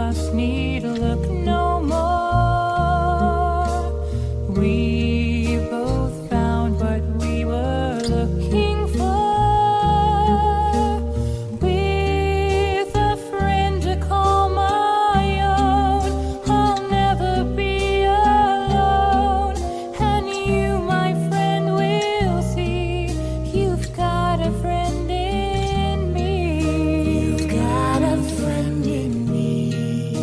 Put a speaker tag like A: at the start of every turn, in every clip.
A: us need look no more. We both found what we were looking for, with a friend to call my own. I'll never be alone, and you, my friend, will see you've got a friend in me.
B: You've got a friend in me.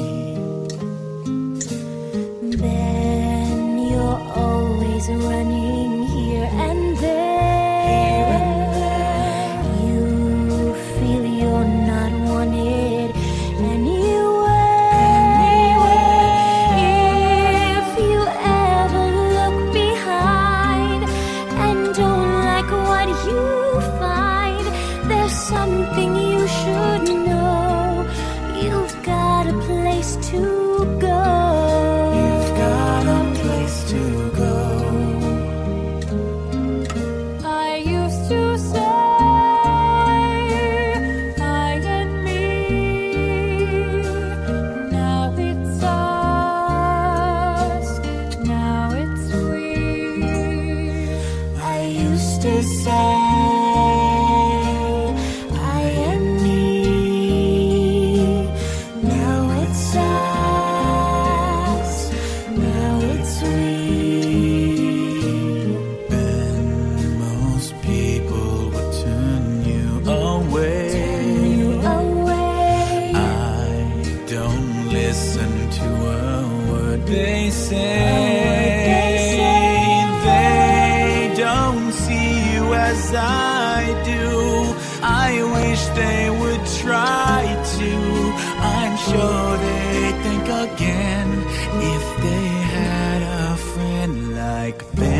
B: Then you're always running here and there. You feel you're not wanted anywhere. If you ever look behind and don't like what you find, there's something you should know. You've got a place to go.
C: You've got a place to go.
A: I used to say, I and me. Now it's us, now it's we.
C: I used to say, I and me. Now it's us, now it's we. And most people would turn you away.
B: Away.
C: I don't listen to a word they say. They don't see you as I do. I wish they would try to. I'm sure they'd think again if they had a friend like Ben.